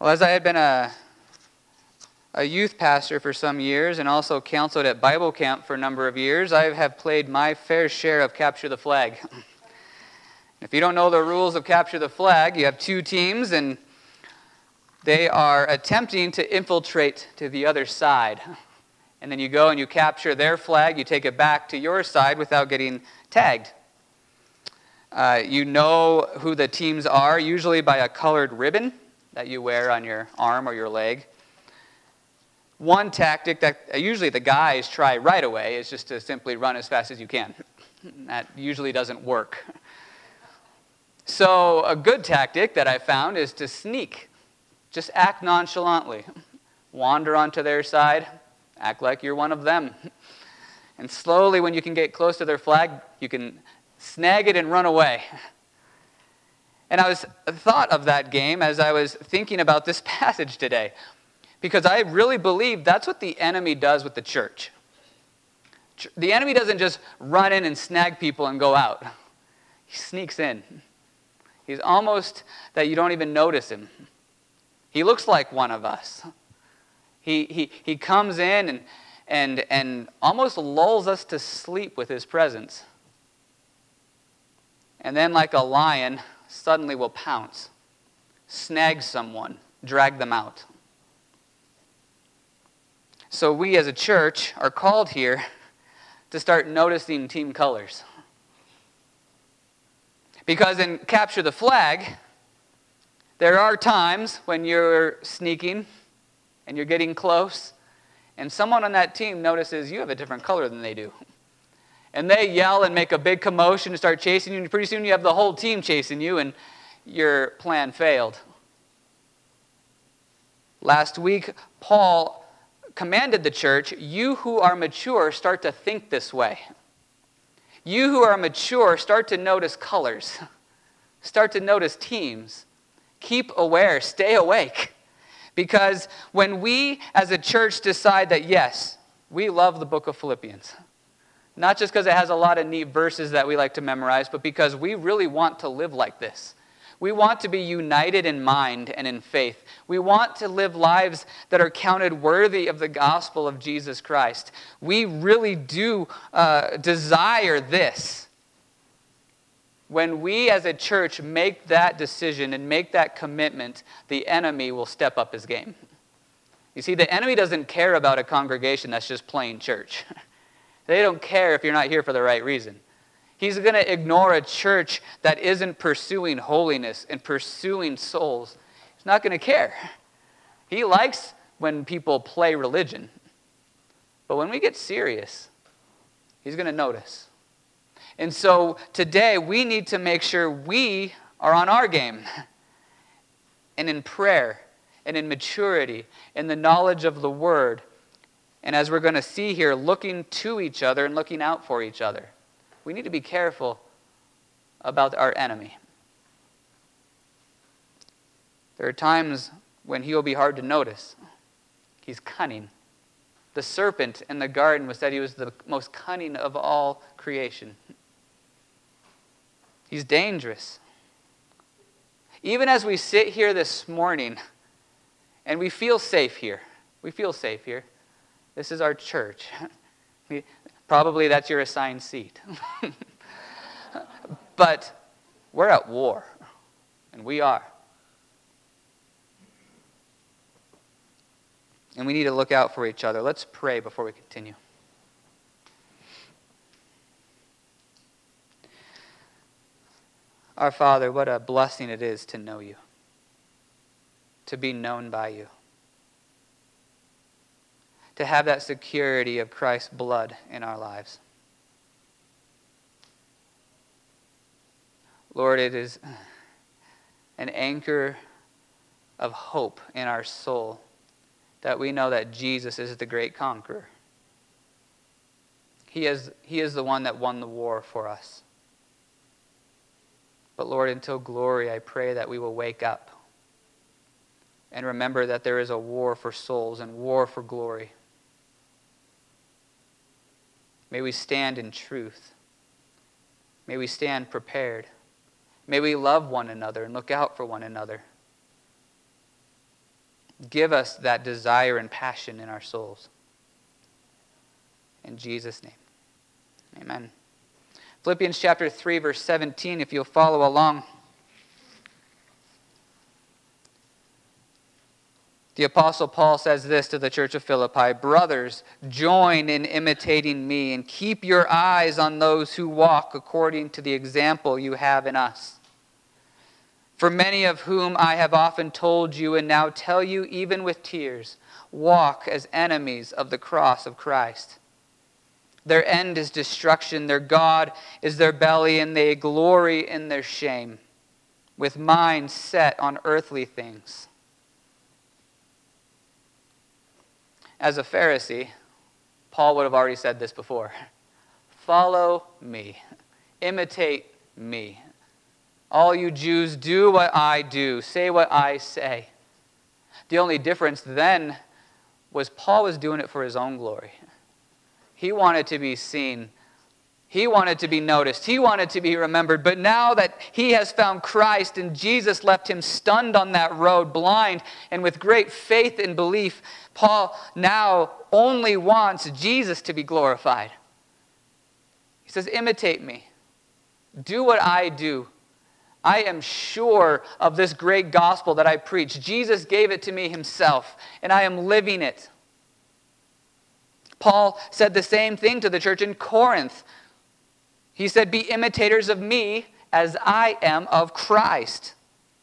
Well, as I had been a youth pastor for some years and also counseled at Bible camp for a number of years, I have played my fair share of capture the flag. If you don't know the rules of capture the flag, you have two teams and they are attempting to infiltrate to the other side. And then you go and you capture their flag, you take it back to your side without getting tagged. You know who the teams are, usually by a colored ribbon that you wear on your arm or your leg. One tactic that usually the guys try right away is just to simply run as fast as you can. That usually doesn't work. So a good tactic that I found is to sneak. Just act nonchalantly. Wander onto their side, act like you're one of them. And slowly, when you can get close to their flag, you can snag it and run away. And I thought of that game as I was thinking about this passage today, because I really believe that's what the enemy does with the church. The enemy doesn't just run in and snag people and go out. He sneaks in. He's almost that you don't even notice him. He looks like one of us. He comes in and almost lulls us to sleep with his presence. And then like a lion, suddenly will pounce, snag someone, drag them out. So we as a church are called here to start noticing team colors. Because in Capture the Flag, there are times when you're sneaking and you're getting close, and someone on that team notices you have a different color than they do. And they yell and make a big commotion and start chasing you, and pretty soon you have the whole team chasing you, and your plan failed. Last week, Paul commanded the church, you who are mature, start to think this way. You who are mature, start to notice colors. Start to notice teams. Keep aware, stay awake. Because when we as a church decide that, yes, we love the book of Philippians, not just because it has a lot of neat verses that we like to memorize, but because we really want to live like this. We want to be united in mind and in faith. We want to live lives that are counted worthy of the gospel of Jesus Christ. We really do desire this. When we as a church make that decision and make that commitment, the enemy will step up his game. You see, the enemy doesn't care about a congregation that's just playing church. They don't care if you're not here for the right reason. He's going to ignore a church that isn't pursuing holiness and pursuing souls. He's not going to care. He likes when people play religion. But when we get serious, he's going to notice. And so today we need to make sure we are on our game. And in prayer, and in maturity, in the knowledge of the word. And as we're going to see here, looking to each other and looking out for each other. We need to be careful about our enemy. There are times when he will be hard to notice. He's cunning. The serpent in the garden was said he was the most cunning of all creation. He's dangerous. Even as we sit here this morning and we feel safe here. We feel safe here. This is our church. Probably that's your assigned seat. But we're at war. And we are. And we need to look out for each other. Let's pray before we continue. Our Father, what a blessing it is to know you. To be known by you. To have that security of Christ's blood in our lives. Lord, it is an anchor of hope in our soul that we know that Jesus is the great conqueror. He is the one that won the war for us. But Lord, until glory, I pray that we will wake up and remember that there is a war for souls and war for glory. May we stand in truth. May we stand prepared. May we love one another and look out for one another. Give us that desire and passion in our souls. In Jesus' name, amen. Philippians chapter 3, verse 17, if you'll follow along. The Apostle Paul says this to the church of Philippi: "Brothers, join in imitating me and keep your eyes on those who walk according to the example you have in us. For many of whom I have often told you and now tell you even with tears, walk as enemies of the cross of Christ. Their end is destruction, their God is their belly, and they glory in their shame, with minds set on earthly things." As a Pharisee, Paul would have already said this before. Follow me. Imitate me. All you Jews, do what I do. Say what I say. The only difference then was Paul was doing it for his own glory. He wanted to be seen. He wanted to be noticed. He wanted to be remembered. But now that he has found Christ and Jesus left him stunned on that road, blind, and with great faith and belief, Paul now only wants Jesus to be glorified. He says, imitate me. Do what I do. I am sure of this great gospel that I preach. Jesus gave it to me himself, and I am living it. Paul said the same thing to the church in Corinth. He said, be imitators of me as I am of Christ.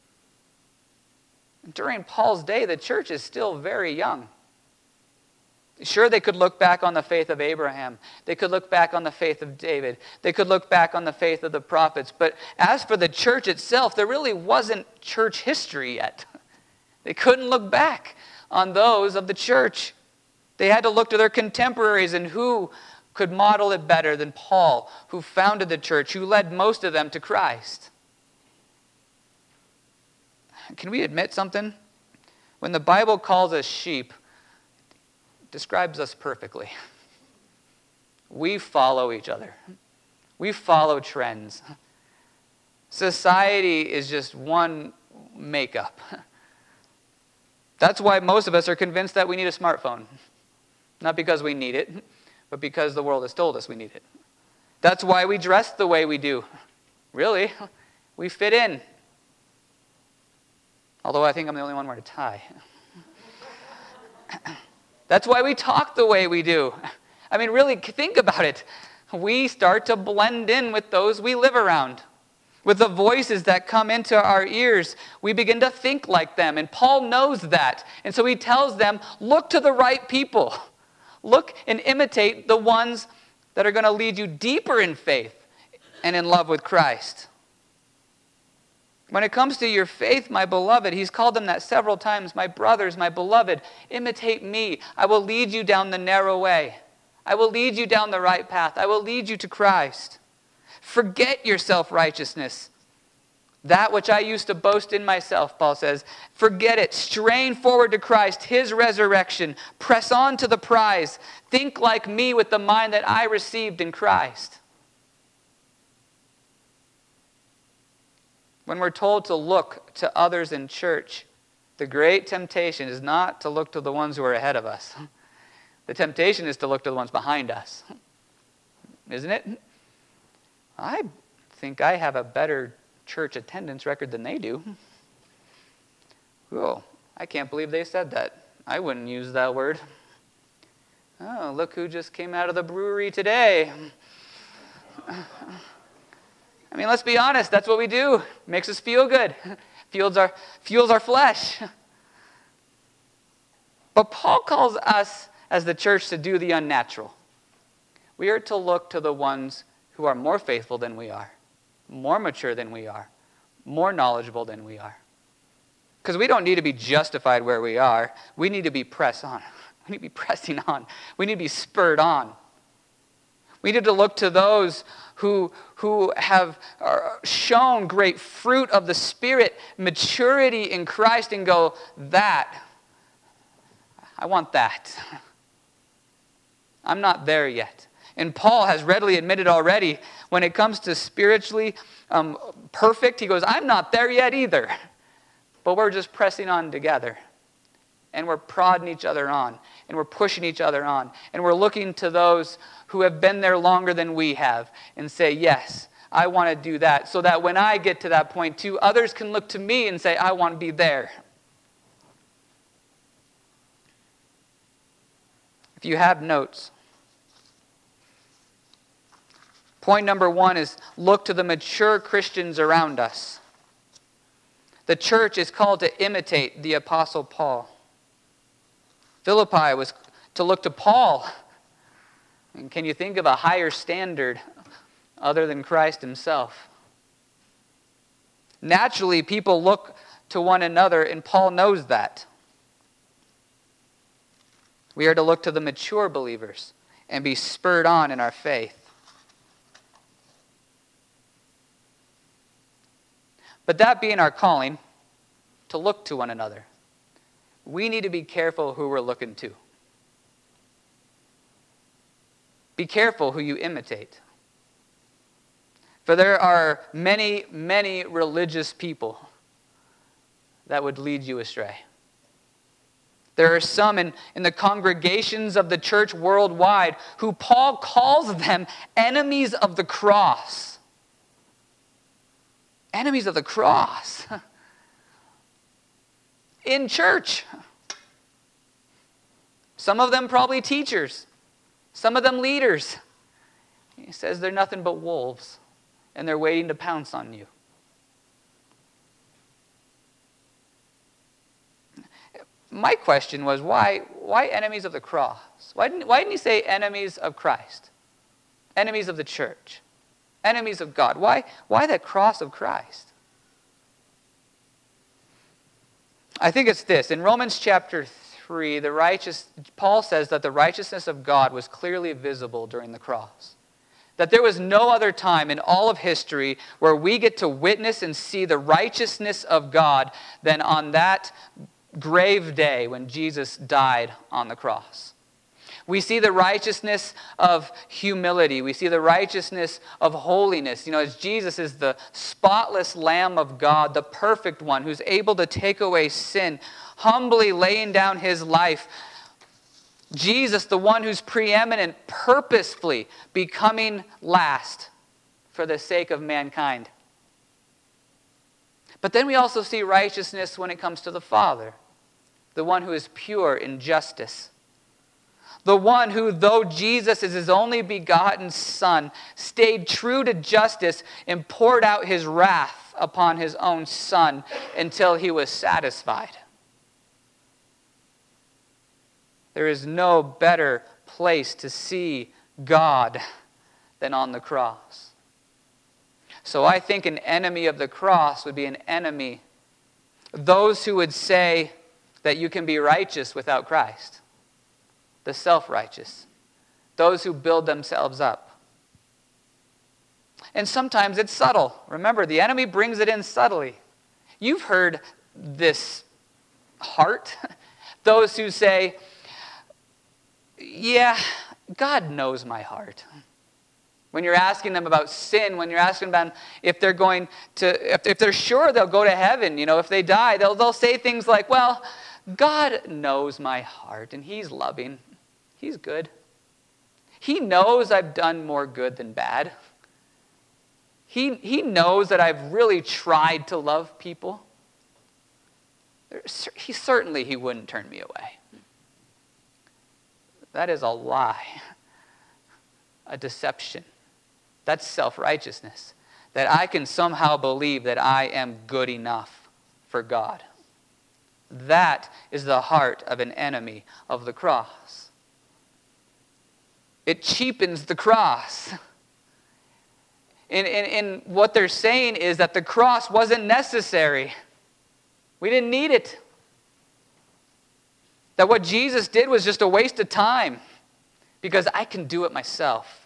During Paul's day, the church is still very young. Sure, they could look back on the faith of Abraham. They could look back on the faith of David. They could look back on the faith of the prophets. But as for the church itself, there really wasn't church history yet. They couldn't look back on those of the church. They had to look to their contemporaries, and who could model it better than Paul, who founded the church, who led most of them to Christ. Can we admit something? When the Bible calls us sheep, it describes us perfectly. We follow each other. We follow trends. Society is just one makeup. That's why most of us are convinced that we need a smartphone. Not because we need it, but because the world has told us we need it. That's why we dress the way we do. Really, we fit in. Although I think I'm the only one wearing a tie. That's why we talk the way we do. I mean, really, think about it. We start to blend in with those we live around. With the voices that come into our ears, we begin to think like them. And Paul knows that. And so he tells them, look to the right people. Look and imitate the ones that are going to lead you deeper in faith and in love with Christ. When it comes to your faith, my beloved, he's called them that several times. My brothers, my beloved, imitate me. I will lead you down the narrow way. I will lead you down the right path. I will lead you to Christ. Forget your self-righteousness. That which I used to boast in myself, Paul says. Forget it. Strain forward to Christ, his resurrection. Press on to the prize. Think like me with the mind that I received in Christ. When we're told to look to others in church, the great temptation is not to look to the ones who are ahead of us. The temptation is to look to the ones behind us. Isn't it? I think I have a better church attendance record than they do. Oh, I can't believe they said that. I wouldn't use that word. Oh, look who just came out of the brewery today. I mean, let's be honest, that's what we do. Makes us feel good. Fuels our flesh. But Paul calls us as the church to do the unnatural. We are to look to the ones who are more faithful than we are, more mature than we are, more knowledgeable than we are. Because we don't need to be justified where we are. We need to be pressed on. We need to be pressing on. We need to be spurred on. We need to look to those who have shown great fruit of the Spirit, maturity in Christ, and go, I want that. I'm not there yet. And Paul has readily admitted already, when it comes to spiritually perfect, he goes, I'm not there yet either. But we're just pressing on together. And we're prodding each other on. And we're pushing each other on. And we're looking to those who have been there longer than we have and say, yes, I want to do that. So that when I get to that point too, others can look to me and say, I want to be there. If you have notes, point number 1 is look to the mature Christians around us. The church is called to imitate the Apostle Paul. Philippi was to look to Paul. And can you think of a higher standard other than Christ himself? Naturally, people look to one another, and Paul knows that. We are to look to the mature believers and be spurred on in our faith. But that being our calling, to look to one another, we need to be careful who we're looking to. Be careful who you imitate. For there are many, many religious people that would lead you astray. There are some in the congregations of the church worldwide who Paul calls them enemies of the cross. Enemies of the cross. In church. Some of them probably teachers. Some of them leaders. He says they're nothing but wolves, and they're waiting to pounce on you. My question was, why enemies of the cross? Why didn't he say enemies of Christ? Enemies of the church? Enemies of God? Why that cross of Christ? I think it's this. In Romans chapter 3, Paul says that the righteousness of God was clearly visible during the cross. That there was no other time in all of history where we get to witness and see the righteousness of God than on that grave day when Jesus died on the cross. We see the righteousness of humility. We see the righteousness of holiness. As Jesus is the spotless Lamb of God, the perfect one who's able to take away sin, humbly laying down his life. Jesus, the one who's preeminent, purposefully becoming last for the sake of mankind. But then we also see righteousness when it comes to the Father, the one who is pure in justice. The one who, though Jesus is his only begotten Son, stayed true to justice and poured out his wrath upon his own Son until he was satisfied. There is no better place to see God than on the cross. So I think an enemy of the cross would be an enemy. Those who would say that you can be righteous without Christ. The self-righteous. Those who build themselves up. And sometimes it's subtle. Remember, the enemy brings it in subtly. You've heard this heart. Those who say, yeah, God knows my heart. When you're asking them about sin, when you're asking them if they're going to, if they're sure they'll go to heaven, if they die, they'll say things like, well, God knows my heart and he's loving. He's good. He knows I've done more good than bad. He knows that I've really tried to love people. He wouldn't turn me away. That is a lie, a deception. That's self-righteousness. That I can somehow believe that I am good enough for God. That is the heart of an enemy of the cross. It cheapens the cross. And what they're saying is that the cross wasn't necessary. We didn't need it. That what Jesus did was just a waste of time because I can do it myself.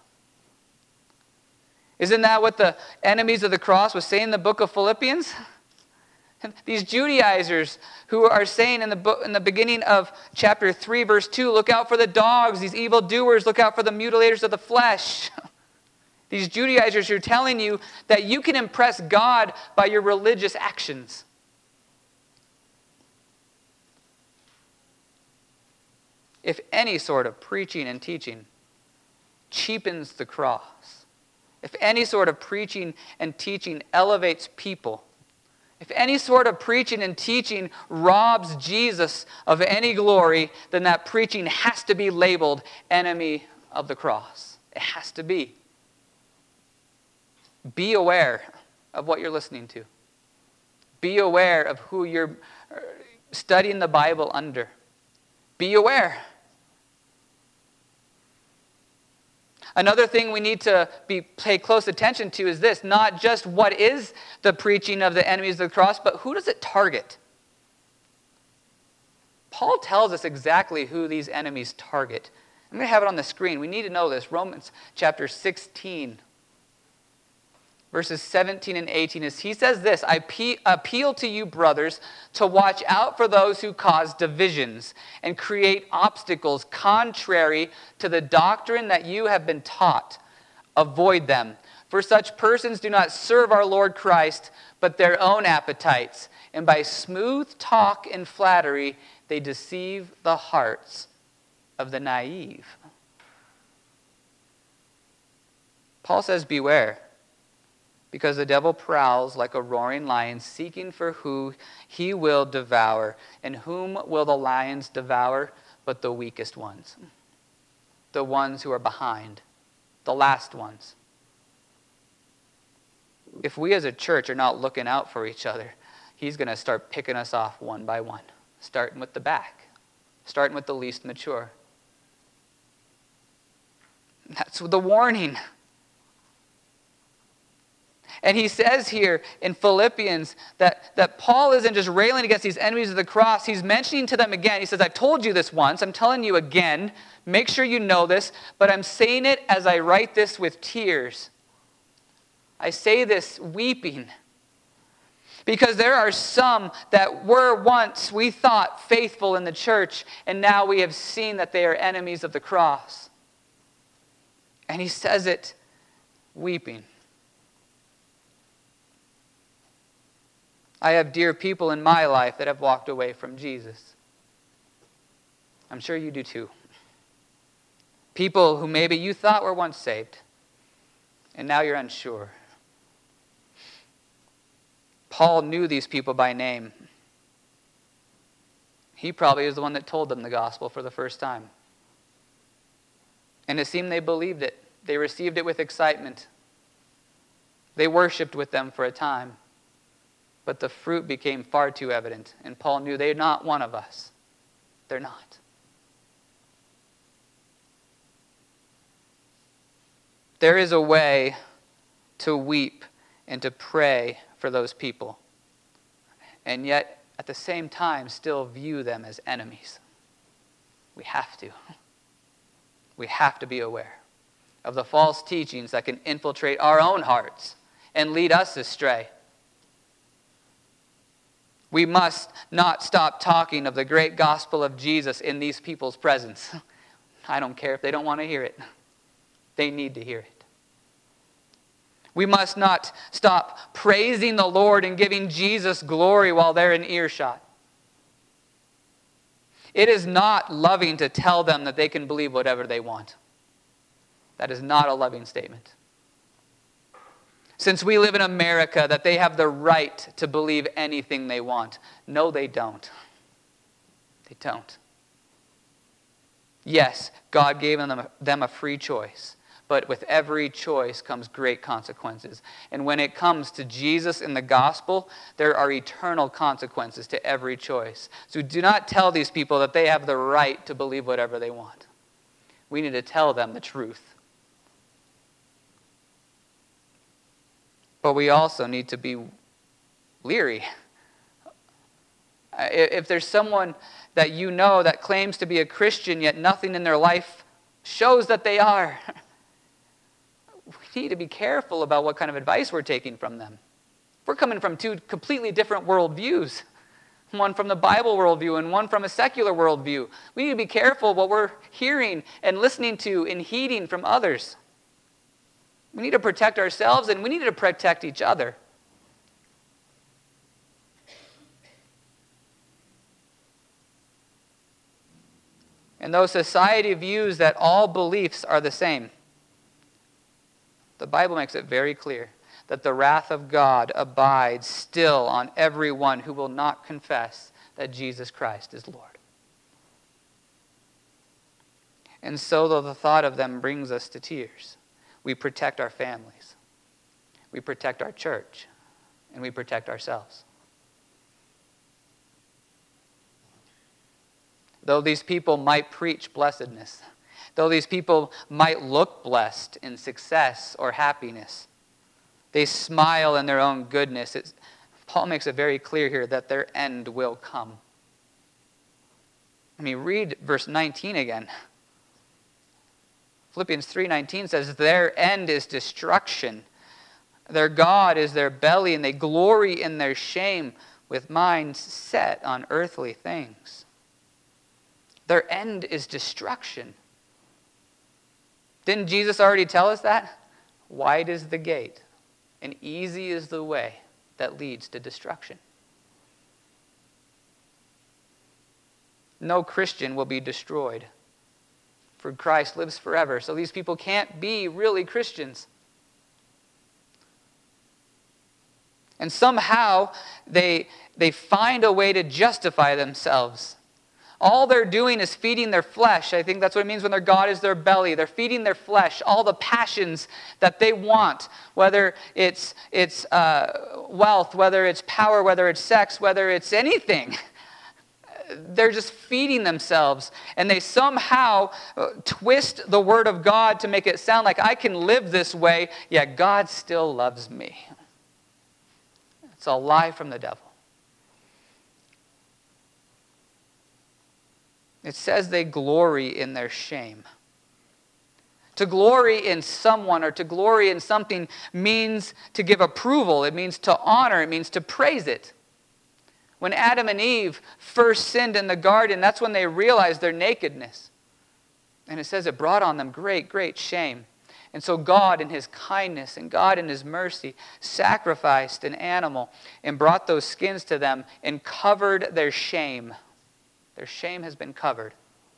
Isn't that what the enemies of the cross was saying in the book of Philippians? These Judaizers who are saying in the beginning of chapter 3, verse 2, look out for the dogs, these evildoers, look out for the mutilators of the flesh. These Judaizers are telling you that you can impress God by your religious actions. if any sort of preaching and teaching cheapens the cross, if any sort of preaching and teaching elevates people, if any sort of preaching and teaching robs Jesus of any glory, then that preaching has to be labeled enemy of the cross. It has to be. Be aware of what you're listening to. Be aware of who you're studying the Bible under. Be aware. Another thing we need to pay close attention to is this: not just what is the preaching of the enemies of the cross, but who does it target? Paul tells us exactly who these enemies target. I'm going to have it on the screen. We need to know this. Romans chapter 16, verses 17 and 18, is he says this: I appeal to you, brothers, to watch out for those who cause divisions and create obstacles contrary to the doctrine that you have been taught. Avoid them. For such persons do not serve our Lord Christ, but their own appetites. And by smooth talk and flattery, they deceive the hearts of the naive. Paul says, beware. Because the devil prowls like a roaring lion, seeking for who he will devour. And whom will the lions devour but the weakest ones? The ones who are behind. The last ones. If we as a church are not looking out for each other, he's going to start picking us off one by one. Starting with the back. Starting with the least mature. That's the warning. And he says here in Philippians that Paul isn't just railing against these enemies of the cross. He's mentioning to them again. He says, I've told you this once. I'm telling you again. Make sure you know this. But I'm saying it as I write this with tears. I say this weeping. Because there are some that were once, we thought, faithful in the church. And now we have seen that they are enemies of the cross. And he says it weeping. I have dear people in my life that have walked away from Jesus. I'm sure you do too. People who maybe you thought were once saved, and now you're unsure. Paul knew these people by name. He probably was the one that told them the gospel for the first time. And it seemed they believed it. They received it with excitement. They worshiped with them for a time. But the fruit became far too evident. And Paul knew they're not one of us. They're not. There is a way to weep and to pray for those people. And yet, at the same time, still view them as enemies. We have to. We have to be aware of the false teachings that can infiltrate our own hearts and lead us astray. We must not stop talking of the great gospel of Jesus in these people's presence. I don't care if they don't want to hear it. They need to hear it. We must not stop praising the Lord and giving Jesus glory while they're in earshot. It is not loving to tell them that they can believe whatever they want. That is not a loving statement. Since we live in America, that they have the right to believe anything they want. No, they don't. They don't. Yes, God gave them a free choice. But with every choice comes great consequences. And when it comes to Jesus in the gospel, there are eternal consequences to every choice. So do not tell these people that they have the right to believe whatever they want. We need to tell them the truth. But we also need to be leery. If there's someone that you know that claims to be a Christian, yet nothing in their life shows that they are, we need to be careful about what kind of advice we're taking from them. We're coming from two completely different worldviews. One from the Bible worldview and one from a secular worldview. We need to be careful what we're hearing and listening to and heeding from others. We need to protect ourselves and we need to protect each other. And though society views that all beliefs are the same, the Bible makes it very clear that the wrath of God abides still on everyone who will not confess that Jesus Christ is Lord. And so, though the thought of them brings us to tears, we protect our families, we protect our church, and we protect ourselves. Though these people might preach blessedness, though these people might look blessed in success or happiness, they smile in their own goodness. Paul makes it very clear here that their end will come. Read verse 19 again. Philippians 3:19 says, their end is destruction. Their God is their belly, and they glory in their shame with minds set on earthly things. Their end is destruction. Didn't Jesus already tell us that? Wide is the gate, and easy is the way that leads to destruction. No Christian will be destroyed, for Christ lives forever. So these people can't be really Christians. And somehow they find a way to justify themselves. All they're doing is feeding their flesh. I think that's what it means when their God is their belly. They're feeding their flesh, all the passions that they want, whether it's wealth, whether it's power, whether it's sex, whether it's anything. They're just feeding themselves, and they somehow twist the word of God to make it sound like I can live this way, yet God still loves me. It's a lie from the devil. It says they glory in their shame. To glory in someone or to glory in something means to give approval. It means to honor. It means to praise it. When Adam and Eve first sinned in the garden, that's when they realized their nakedness. And it says it brought on them great, great shame. And so God in his kindness and God in his mercy sacrificed an animal and brought those skins to them and covered their shame. Their shame has been covered.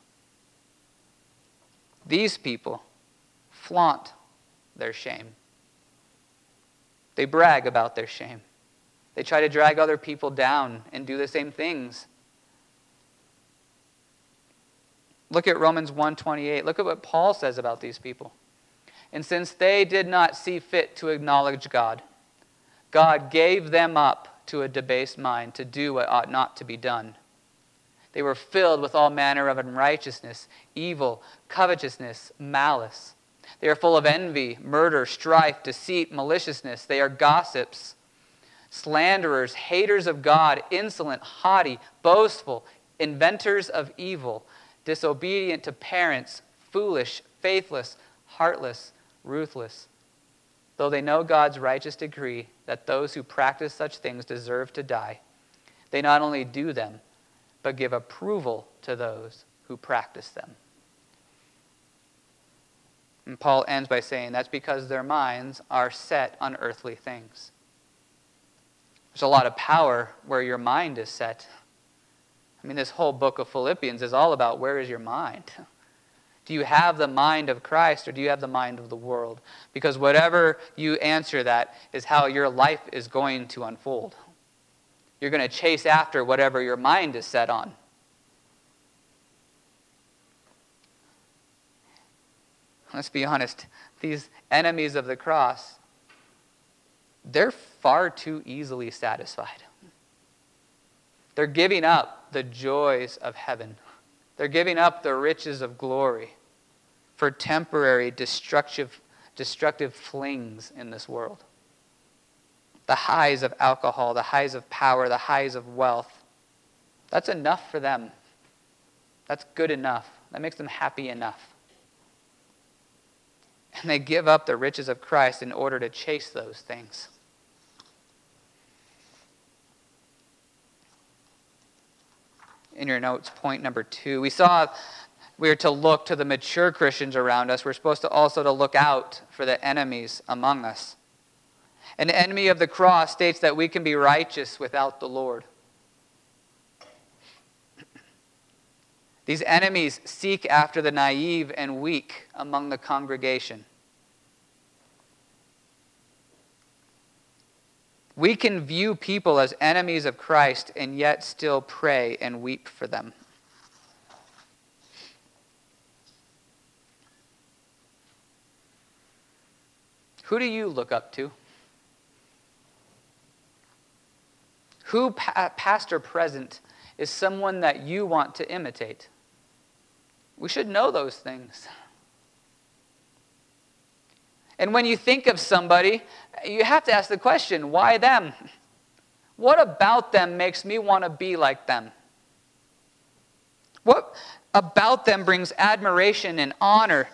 These people flaunt their shame. They brag about their shame. They try to drag other people down and do the same things. Look at Romans 1:28. Look at what Paul says about these people. And since they did not see fit to acknowledge God, God gave them up to a debased mind to do what ought not to be done. They were filled with all manner of unrighteousness, evil, covetousness, malice. They are full of envy, murder, strife, deceit, maliciousness. They are gossips, slanderers, haters of God, insolent, haughty, boastful, inventors of evil, disobedient to parents, foolish, faithless, heartless, ruthless. Though they know God's righteous decree that those who practice such things deserve to die, they not only do them, but give approval to those who practice them. And Paul ends by saying that's because their minds are set on earthly things. There's a lot of power where your mind is set. This whole book of Philippians is all about where is your mind. Do you have the mind of Christ or do you have the mind of the world? Because whatever you answer that is how your life is going to unfold. You're going to chase after whatever your mind is set on. Let's be honest. These enemies of the cross, they're far too easily satisfied. They're giving up the joys of heaven. They're giving up the riches of glory for temporary destructive flings in this world. The highs of alcohol, the highs of power, the highs of wealth. That's enough for them. That's good enough. That makes them happy enough. And they give up the riches of Christ in order to chase those things. In your notes, point number 2. We are to look to the mature Christians around us. We're supposed to also to look out for the enemies among us. An enemy of the cross states that we can be righteous without the Lord. These enemies seek after the naive and weak among the congregation. We can view people as enemies of Christ and yet still pray and weep for them. Who do you look up to? Who, past or present, is someone that you want to imitate? We should know those things. And when you think of somebody, you have to ask the question, why them? What about them makes me want to be like them? What about them brings admiration and honor?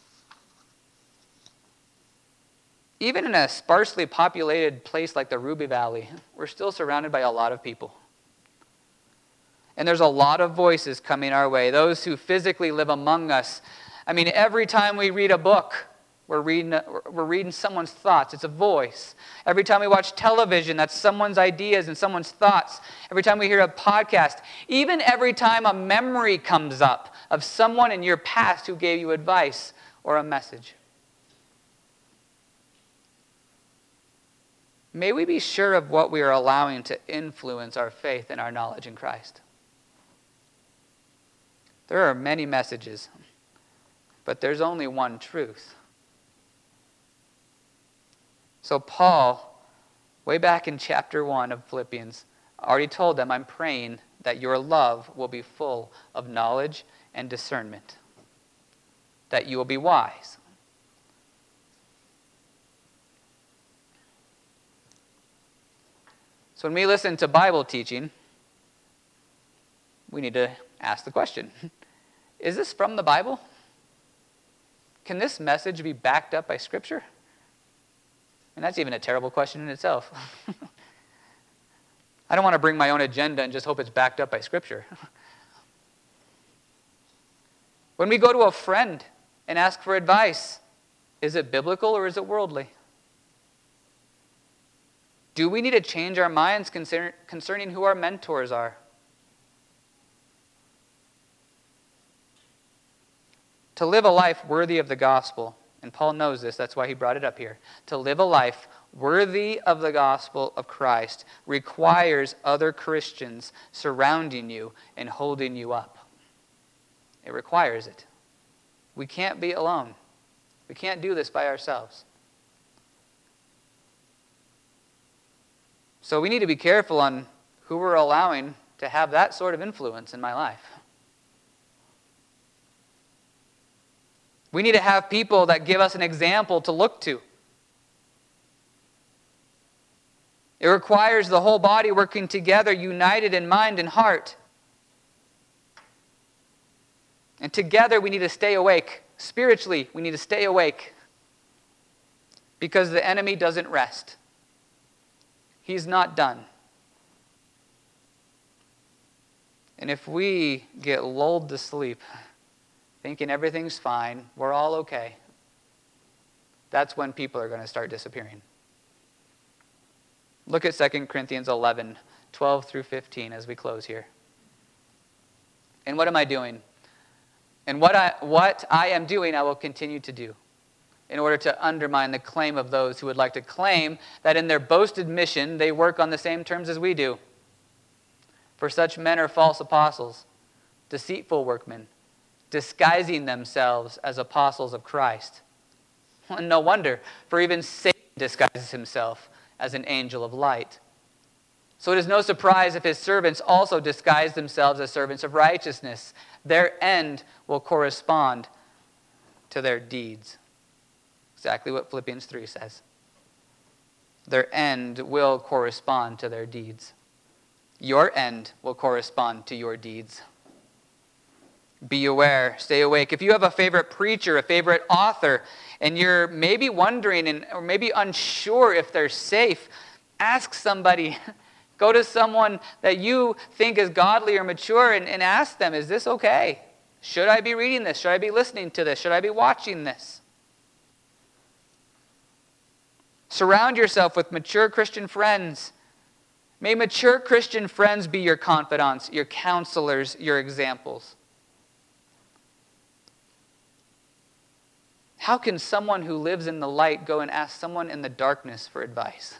Even in a sparsely populated place like the Ruby Valley, we're still surrounded by a lot of people. And there's a lot of voices coming our way, those who physically live among us. I mean, every time we read a book, we're reading someone's thoughts. It's a voice. Every time we watch television, that's someone's ideas and someone's thoughts. Every time we hear a podcast, even every time a memory comes up of someone in your past who gave you advice or a message. May we be sure of what we are allowing to influence our faith and our knowledge in Christ. There are many messages, but there's only one truth. So Paul, way back in chapter 1 of Philippians, already told them, I'm praying that your love will be full of knowledge and discernment, that you will be wise. So when we listen to Bible teaching, we need to ask the question, is this from the Bible? Can this message be backed up by Scripture? And that's even a terrible question in itself. I don't want to bring my own agenda and just hope it's backed up by Scripture. When we go to a friend and ask for advice, is it biblical or is it worldly? Do we need to change our minds concerning who our mentors are? To live a life worthy of the gospel, and Paul knows this, that's why he brought it up here. To live a life worthy of the gospel of Christ requires other Christians surrounding you and holding you up. It requires it. We can't be alone. We can't do this by ourselves. So we need to be careful on who we're allowing to have that sort of influence in my life. We need to have people that give us an example to look to. It requires the whole body working together, united in mind and heart. And together we need to stay awake. Spiritually, we need to stay awake. Because the enemy doesn't rest. He's not done. And if we get lulled to sleep, thinking everything's fine, we're all okay, that's when people are going to start disappearing. Look at 2 Corinthians 11, 12 through 15 as we close here. And what am I doing? And what I am doing, I will continue to do in order to undermine the claim of those who would like to claim that in their boasted mission they work on the same terms as we do. For such men are false apostles, deceitful workmen, disguising themselves as apostles of Christ. And no wonder, for even Satan disguises himself as an angel of light. So it is no surprise if his servants also disguise themselves as servants of righteousness. Their end will correspond to their deeds. Exactly what Philippians 3 says. Their end will correspond to their deeds. Your end will correspond to your deeds. Be aware, stay awake. If you have a favorite preacher, a favorite author, and you're maybe wondering or maybe unsure if they're safe, ask somebody. Go to someone that you think is godly or mature and ask them, is this okay? Should I be reading this? Should I be listening to this? Should I be watching this? Surround yourself with mature Christian friends. May mature Christian friends be your confidants, your counselors, your examples. How can someone who lives in the light go and ask someone in the darkness for advice?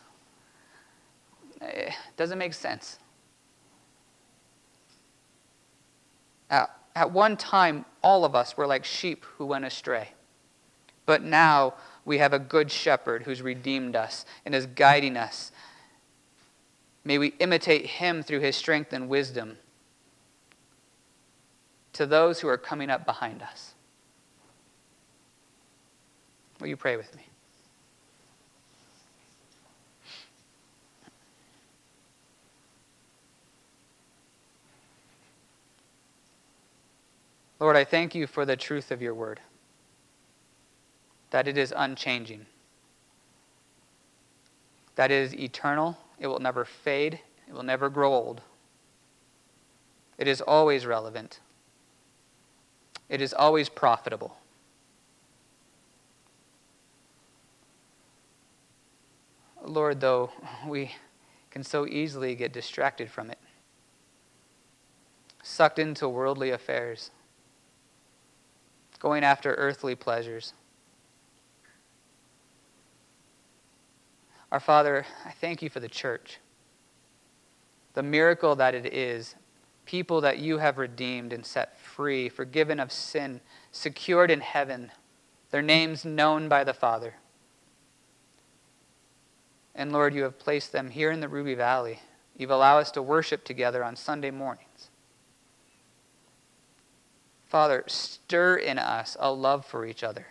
It doesn't make sense. At one time, all of us were like sheep who went astray. But now we have a good shepherd who's redeemed us and is guiding us. May we imitate him through his strength and wisdom to those who are coming up behind us. Will you pray with me? Lord, I thank you for the truth of your word, that it is unchanging, that it is eternal, it will never fade, it will never grow old. It is always relevant. It is always profitable. Lord, though, we can so easily get distracted from it, sucked into worldly affairs, going after earthly pleasures. Our Father, I thank you for the church, the miracle that it is, people that you have redeemed and set free, forgiven of sin, secured in heaven, their names known by the Father. And Lord, you have placed them here in the Ruby Valley. You've allowed us to worship together on Sunday mornings. Father, stir in us a love for each other,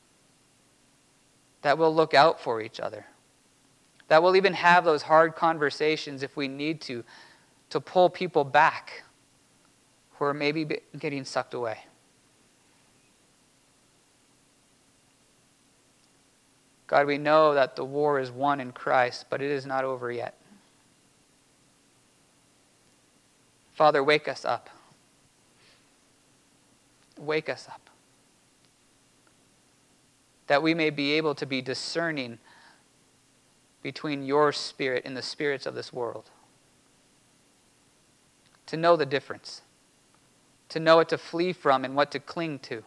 that we'll look out for each other, that we'll even have those hard conversations if we need to pull people back who are maybe getting sucked away. God, we know that the war is won in Christ, but it is not over yet. Father, wake us up. Wake us up. That we may be able to be discerning between your spirit and the spirits of this world. To know the difference. To know what to flee from and what to cling to.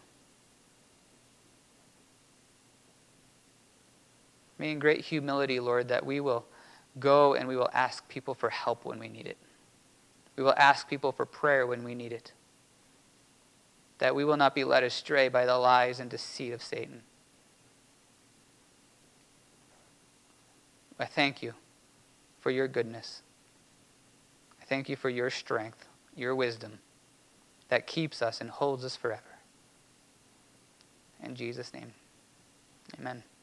May in great humility, Lord, that we will go and we will ask people for help when we need it. We will ask people for prayer when we need it. That we will not be led astray by the lies and deceit of Satan. I thank you for your goodness. I thank you for your strength, your wisdom that keeps us and holds us forever. In Jesus' name, amen.